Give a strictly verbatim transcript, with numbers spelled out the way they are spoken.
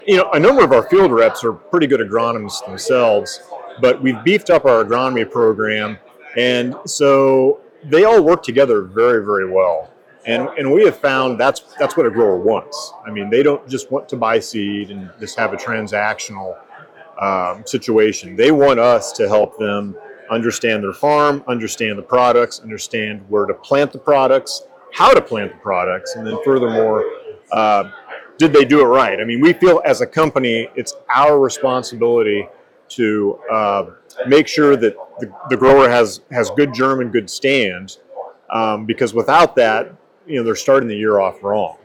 You know, a number of our field reps are pretty good agronomists themselves, but we've beefed up our agronomy program, and so they all work together very, very well. And and we have found that's that's what a grower wants. I mean, they don't just want to buy seed and just have a transactional um, situation. They want us to help them understand their farm, understand the products, understand where to plant the products, how to plant the products, and then furthermore, uh, did they do it right? I mean, we feel as a company, it's our responsibility to uh, make sure that the, the grower has has good germ and good stand, um, because without that, you know, they're starting the year off wrong.